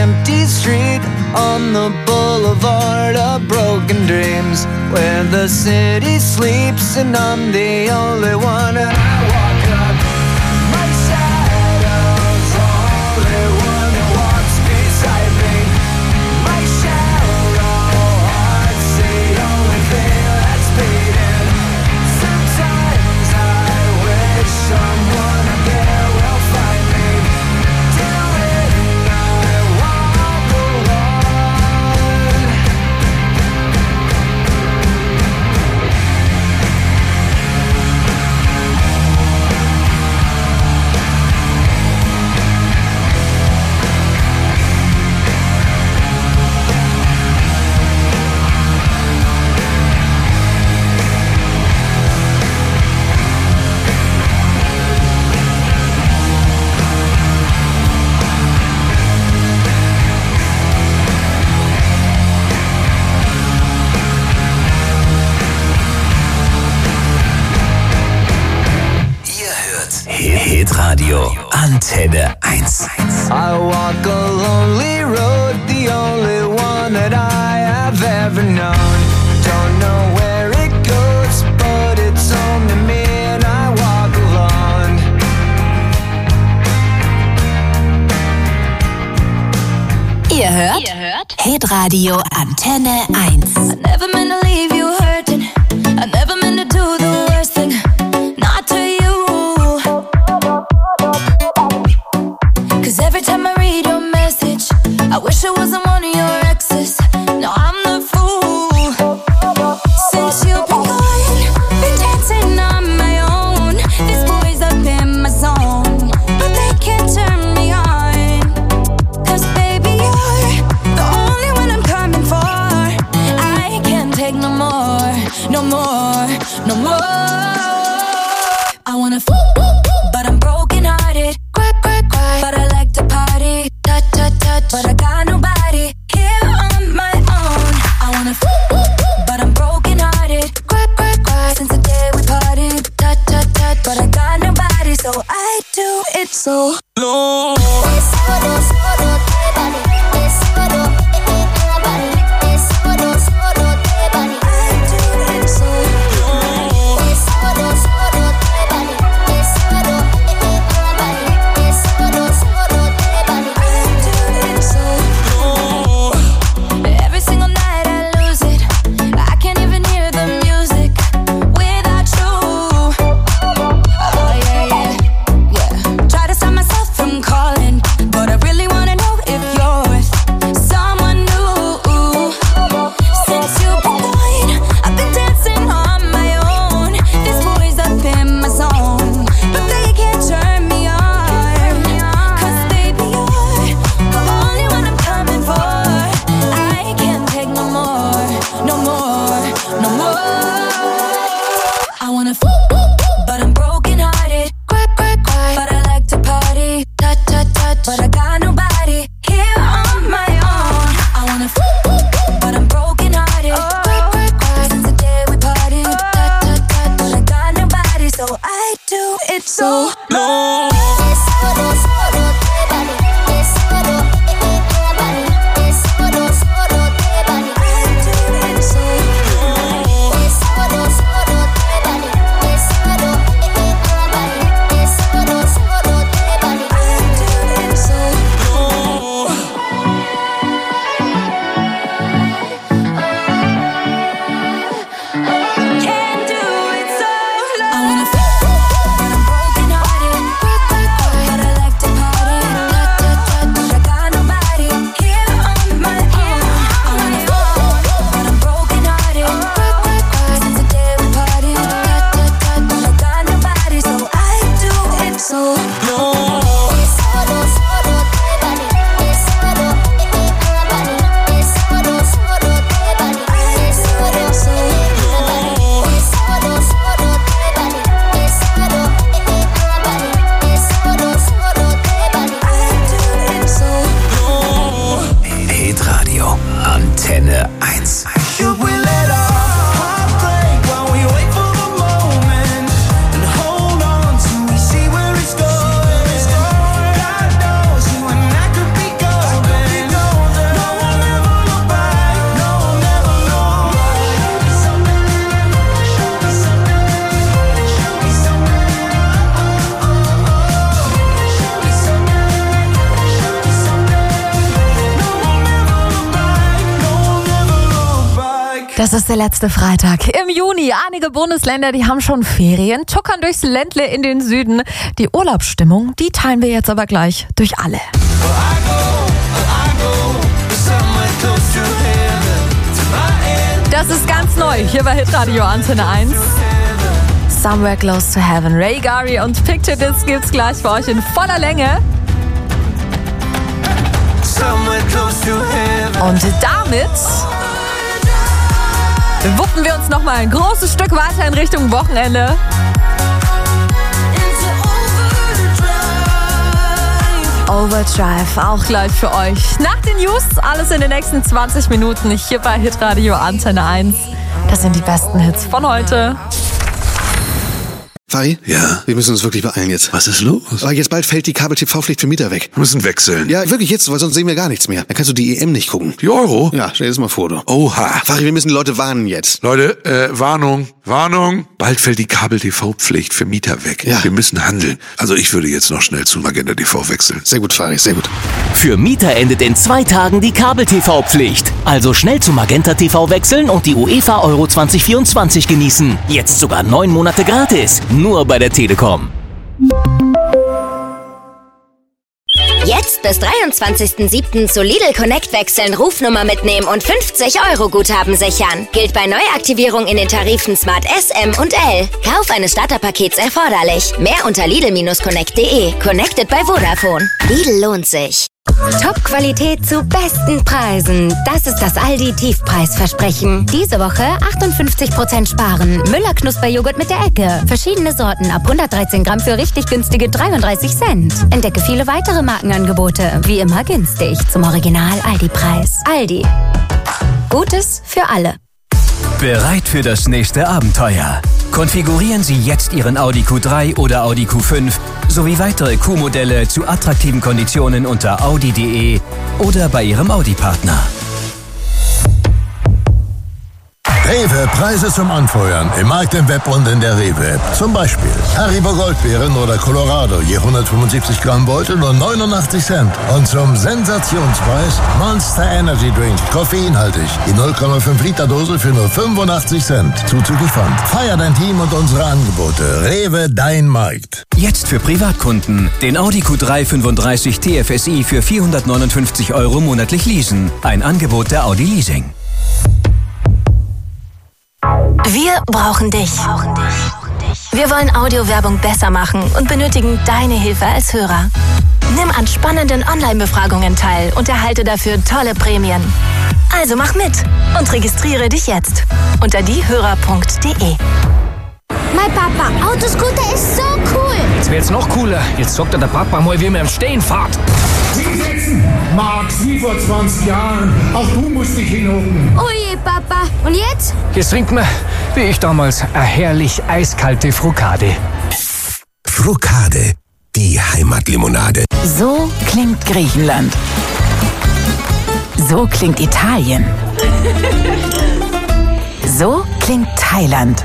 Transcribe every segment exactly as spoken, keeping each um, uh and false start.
empty street on the boulevard of broken dreams, where the city sleeps and I'm the only one. And I walk up, my shadow's the only one that walks beside me. My shallow heart's the only thing that's beating. Sometimes I wish someone up there will find me. Hitradio Antenne eins. I walk a lonely road, the only one that I have ever known. Don't know where it goes, but it's home to me and I walk alone. Ihr hört, Ihr hört Hitradio Antenne eins. I never meant to leave you hurting. I never meant to do the worst thing. Not to you. Cause every time I read your message, I wish I wasn't one of your exes. No, I'm the fool. Since you've been gone, been dancing on my own. These boys up in my zone, but they can't turn me on. Cause baby, you're the only one I'm coming for. I can't take no more, no more, no more. I wanna fool, but I'm broken hearted. Cry, cry, cry, but I like to party. Touch, touch, touch, but I got nobody. Das ist der letzte Freitag im Juni. Einige Bundesländer, die haben schon Ferien, tuckern durchs Ländle in den Süden. Die Urlaubsstimmung, die teilen wir jetzt aber gleich durch alle. Das ist ganz neu hier bei Hitradio Antenne eins. Somewhere Close to Heaven. Ray Gary und Picture This gibt's gleich für euch in voller Länge. Und damit wuppen wir uns nochmal ein großes Stück weiter in Richtung Wochenende. Overdrive, auch gleich für euch. Nach den News, alles in den nächsten zwanzig Minuten hier bei Hitradio Antenne eins. Das sind die besten Hits von heute. Fari? Ja? Wir müssen uns wirklich beeilen jetzt. Was ist los? Aber jetzt bald fällt die Kabel-T V-Pflicht für Mieter weg. Wir müssen wechseln. Ja, wirklich jetzt, weil sonst sehen wir gar nichts mehr. Dann kannst du die E M nicht gucken. Die Euro? Ja, stell dir das mal vor, du. Oha. Fari, wir müssen die Leute warnen jetzt. Leute, äh, Warnung, Warnung. Bald fällt die Kabel-T V-Pflicht für Mieter weg. Ja. Wir müssen handeln. Also ich würde jetzt noch schnell zu Magenta T V wechseln. Sehr gut, Fari, sehr gut. Für Mieter endet in zwei Tagen die Kabel-T V-Pflicht. Also schnell zu Magenta T V wechseln und die UEFA Euro zwanzig vierundzwanzig genießen. Jetzt sogar neun Monate gratis. Nur bei der Telekom. Jetzt bis dreiundzwanzigsten siebten zu Lidl Connect wechseln, Rufnummer mitnehmen und fünfzig Euro Guthaben sichern. Gilt bei Neuaktivierung in den Tarifen Smart S, M und L. Kauf eines Starterpakets erforderlich. Mehr unter lidl connect punkt de. Connected bei Vodafone. Lidl lohnt sich. Top-Qualität zu besten Preisen. Das ist das Aldi-Tiefpreisversprechen. Diese Woche achtundfünfzig Prozent sparen. Müller-Knusperjoghurt mit der Ecke. Verschiedene Sorten ab hundertdreizehn Gramm für richtig günstige dreiunddreißig Cent. Entdecke viele weitere Markenangebote. Wie immer günstig zum Original Aldi-Preis. Aldi. Gutes für alle. Bereit für das nächste Abenteuer? Konfigurieren Sie jetzt Ihren Audi Q drei oder Audi Q fünf sowie weitere Q-Modelle zu attraktiven Konditionen unter audi punkt de oder bei Ihrem Audi-Partner. Rewe, Preise zum Anfeuern. Im Markt, im Web und in der Rewe-App. Zum Beispiel Haribo Goldbeeren oder Colorado, je hundertfünfundsiebzig Gramm Beutel nur neunundachtzig Cent. Und zum Sensationspreis Monster Energy Drink, koffeinhaltig. Die null Komma fünf Liter Dose für nur fünfundachtzig Cent. Zuzüglich Pfand. Feier dein Team und unsere Angebote. Rewe, dein Markt. Jetzt für Privatkunden. Den Audi Q drei fünfunddreißig T F S I für vierhundertneunundfünfzig Euro monatlich leasen. Ein Angebot der Audi Leasing. Wir brauchen dich. Wir wollen Audiowerbung besser machen und benötigen deine Hilfe als Hörer. Nimm an spannenden Online-Befragungen teil und erhalte dafür tolle Prämien. Also mach mit und registriere dich jetzt unter diehörer punkt de. Mein Papa, Autoscooter ist so cool. Jetzt wird's noch cooler. Jetzt sagt er der Papa mal, wie man im Stehen fährt. Hinsetzen, Max, wie vor zwanzig Jahren. Auch du musst dich hinhocken. Oh je, Papa. Und jetzt? Jetzt trinkt man, wie ich damals, eine herrlich eiskalte Frucade. Frucade, die Heimatlimonade. So klingt Griechenland. So klingt Italien. So klingt Thailand.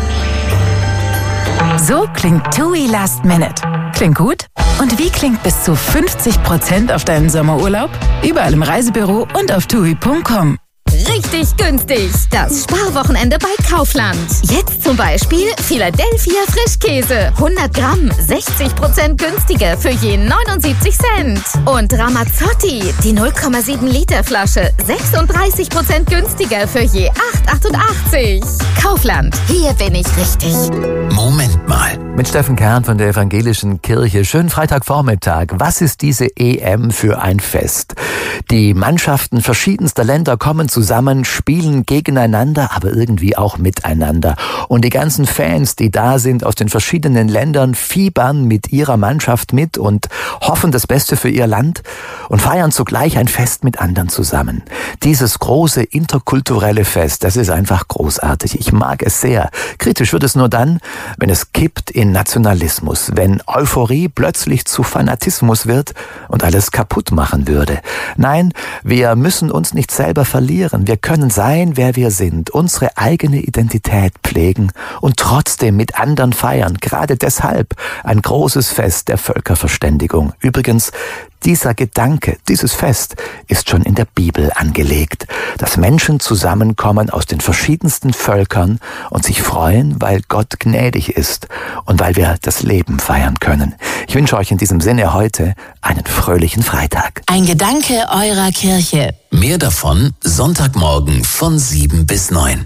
So klingt TUI Last Minute. Klingt gut? Und wie klingt bis zu fünfzig Prozent auf deinen Sommerurlaub? Überall im Reisebüro und auf tui punkt com. Richtig günstig. Das Sparwochenende bei Kaufland. Jetzt zum Beispiel Philadelphia Frischkäse. hundert Gramm, sechzig Prozent günstiger für je neunundsiebzig Cent. Und Ramazzotti, die null Komma sieben Liter Flasche, sechsunddreißig Prozent günstiger für je acht Komma achtundachtzig. Kaufland, hier bin ich richtig. Moment mal. Mit Steffen Kern von der Evangelischen Kirche. Schönen Freitagvormittag. Was ist diese E M für ein Fest? Die Mannschaften verschiedenster Länder kommen zusammen, spielen gegeneinander, aber irgendwie auch miteinander. Und die ganzen Fans, die da sind aus den verschiedenen Ländern, fiebern mit ihrer Mannschaft mit und hoffen das Beste für ihr Land und feiern zugleich ein Fest mit anderen zusammen. Dieses große interkulturelle Fest, das ist einfach großartig. Ich mag es sehr. Kritisch wird es nur dann, wenn es kippt in Nationalismus, wenn Euphorie plötzlich zu Fanatismus wird und alles kaputt machen würde. Nein, wir müssen uns nicht selber verlieren. Wir können sein, wer wir sind, unsere eigene Identität pflegen und trotzdem mit anderen feiern. Gerade deshalb ein großes Fest der Völkerverständigung. Übrigens, Dieser Gedanke, dieses Fest ist schon in der Bibel angelegt, dass Menschen zusammenkommen aus den verschiedensten Völkern und sich freuen, weil Gott gnädig ist und weil wir das Leben feiern können. Ich wünsche euch in diesem Sinne heute einen fröhlichen Freitag. Ein Gedanke eurer Kirche. Mehr davon Sonntagmorgen von sieben bis neun.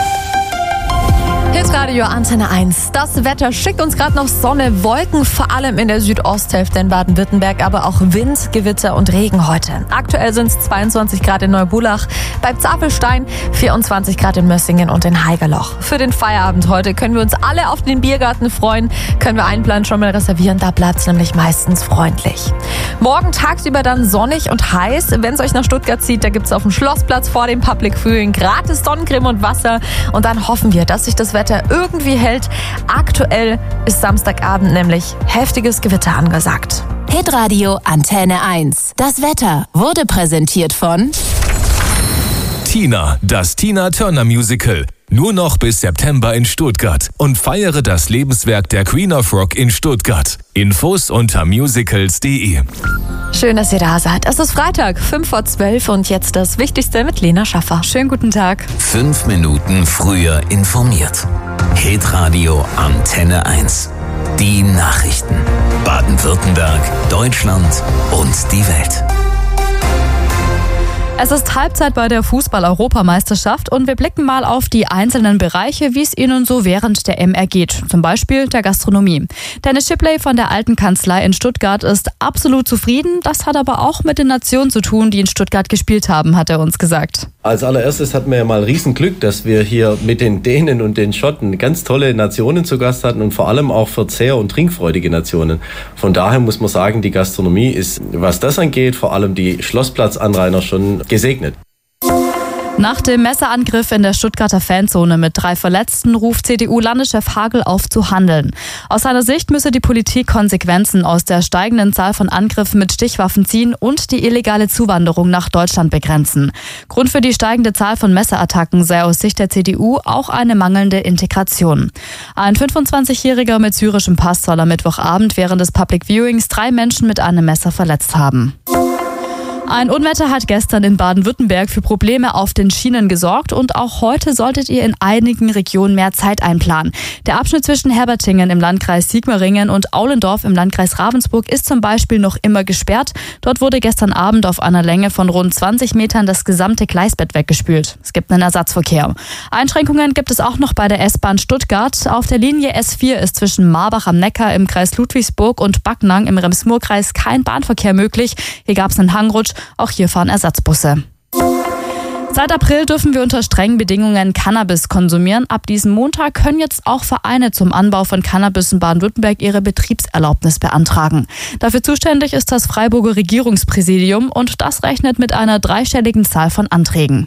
Hitradio Antenne eins. Das Wetter schickt uns gerade noch Sonne, Wolken, vor allem in der Südosthälfte in Baden-Württemberg, aber auch Wind, Gewitter und Regen heute. Aktuell sind es zweiundzwanzig Grad in Neubulach, bei Zapelstein vierundzwanzig Grad in Mössingen und in Haigerloch. Für den Feierabend heute können wir uns alle auf den Biergarten freuen, können wir einplanen, schon mal reservieren, da bleibt es nämlich meistens freundlich. Morgen tagsüber dann sonnig und heiß. Wenn es euch nach Stuttgart zieht, da gibt es auf dem Schlossplatz vor dem Public Viewing gratis Sonnencreme und Wasser und dann hoffen wir, dass sich das Wetter irgendwie hält. Aktuell ist Samstagabend nämlich heftiges Gewitter angesagt. Hitradio Antenne eins. Das Wetter wurde präsentiert von Tina, das Tina Turner Musical. Nur noch bis September in Stuttgart und feiere das Lebenswerk der Queen of Rock in Stuttgart. Infos unter musicals punkt de. Schön, dass ihr da seid. Es ist Freitag, fünf vor zwölf und jetzt das Wichtigste mit Lena Schaffer. Schönen guten Tag. Fünf Minuten früher informiert. Hitradio Antenne eins. Die Nachrichten. Baden-Württemberg, Deutschland und die Welt. Es ist Halbzeit bei der Fußball-Europameisterschaft und wir blicken mal auf die einzelnen Bereiche, wie es ihnen so während der M ergeht. Zum Beispiel der Gastronomie. Dennis Shipley von der Alten Kanzlei in Stuttgart ist absolut zufrieden. Das hat aber auch mit den Nationen zu tun, die in Stuttgart gespielt haben, hat er uns gesagt. Als allererstes hatten wir ja mal Riesenglück, dass wir hier mit den Dänen und den Schotten ganz tolle Nationen zu Gast hatten und vor allem auch verzehr- und trinkfreudige Nationen. Von daher muss man sagen, die Gastronomie ist, was das angeht, vor allem die Schlossplatzanrainer schon gesegnet. Nach dem Messerangriff in der Stuttgarter Fanzone mit drei Verletzten ruft C D U-Landeschef Hagel auf zu handeln. Aus seiner Sicht müsse die Politik Konsequenzen aus der steigenden Zahl von Angriffen mit Stichwaffen ziehen und die illegale Zuwanderung nach Deutschland begrenzen. Grund für die steigende Zahl von Messerattacken sei aus Sicht der C D U auch eine mangelnde Integration. Ein fünfundzwanzigjähriger mit syrischem Pass soll am Mittwochabend während des Public Viewings drei Menschen mit einem Messer verletzt haben. Ein Unwetter hat gestern in Baden-Württemberg für Probleme auf den Schienen gesorgt und auch heute solltet ihr in einigen Regionen mehr Zeit einplanen. Der Abschnitt zwischen Herbertingen im Landkreis Sigmaringen und Aulendorf im Landkreis Ravensburg ist zum Beispiel noch immer gesperrt. Dort wurde gestern Abend auf einer Länge von rund zwanzig Metern das gesamte Gleisbett weggespült. Es gibt einen Ersatzverkehr. Einschränkungen gibt es auch noch bei der S-Bahn Stuttgart. Auf der Linie S vier ist zwischen Marbach am Neckar im Kreis Ludwigsburg und Backnang im Rems-Murr-Kreis kein Bahnverkehr möglich. Hier gab es einen Hangrutsch. Auch hier fahren Ersatzbusse. Seit April dürfen wir unter strengen Bedingungen Cannabis konsumieren. Ab diesem Montag können jetzt auch Vereine zum Anbau von Cannabis in Baden-Württemberg ihre Betriebserlaubnis beantragen. Dafür zuständig ist das Freiburger Regierungspräsidium und das rechnet mit einer dreistelligen Zahl von Anträgen.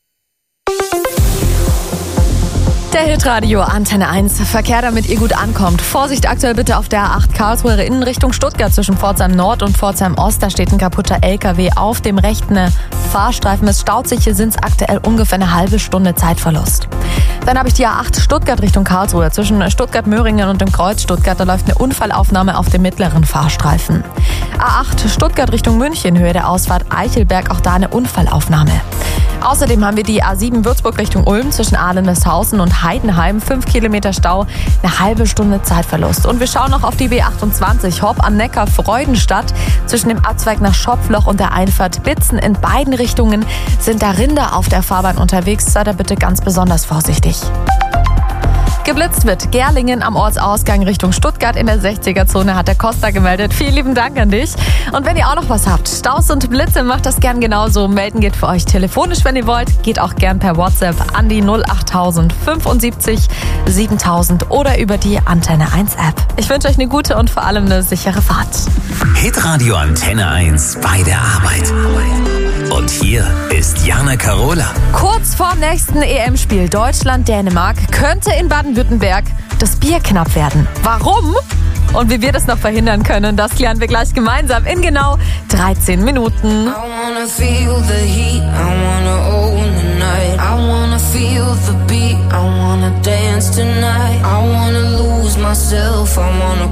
Der Hitradio Antenne eins. Verkehr, damit ihr gut ankommt. Vorsicht aktuell bitte auf der A acht Karlsruhe in Richtung Stuttgart zwischen Pforzheim Nord und Pforzheim Ost. Da steht ein kaputter L K W auf dem rechten Fahrstreifen. Es staut sich, hier sind es aktuell ungefähr eine halbe Stunde Zeitverlust. Dann habe ich die A acht Stuttgart Richtung Karlsruhe. Zwischen Stuttgart-Möhringen und dem Kreuz Stuttgart, da läuft eine Unfallaufnahme auf dem mittleren Fahrstreifen. A acht Stuttgart Richtung München, Höhe der Ausfahrt Eichelberg, auch da eine Unfallaufnahme. Außerdem haben wir die A sieben Würzburg Richtung Ulm zwischen Ahlen-Westhausen und Heidenheim. Fünf Kilometer Stau, eine halbe Stunde Zeitverlust. Und wir schauen noch auf die B achtundzwanzig Horb am Neckar Freudenstadt. Zwischen dem Abzweig nach Schopfloch und der Einfahrt Bitzen in beiden Richtungen sind da Rinder auf der Fahrbahn unterwegs. Seid da bitte ganz besonders vorsichtig. Geblitzt wird Gerlingen am Ortsausgang Richtung Stuttgart in der sechziger-Zone, hat der Costa gemeldet. Vielen lieben Dank an dich. Und wenn ihr auch noch was habt, Staus und Blitze, macht das gern genauso. Melden geht für euch telefonisch, wenn ihr wollt. Geht auch gern per WhatsApp an die null achttausend fünfundsiebzig siebentausend oder über die Antenne eins App. Ich wünsche euch eine gute und vor allem eine sichere Fahrt. Hitradio Antenne eins bei der Arbeit. Und hier ist Jana Karola. Kurz vorm nächsten E M-Spiel Deutschland-Dänemark könnte in Baden-Württemberg das Bier knapp werden. Warum? Und wie wir das noch verhindern können, das klären wir gleich gemeinsam in genau dreizehn Minuten. I wanna feel the heat, I wanna own the night. I wanna feel the beat, I wanna dance tonight. I wanna lose myself, I wanna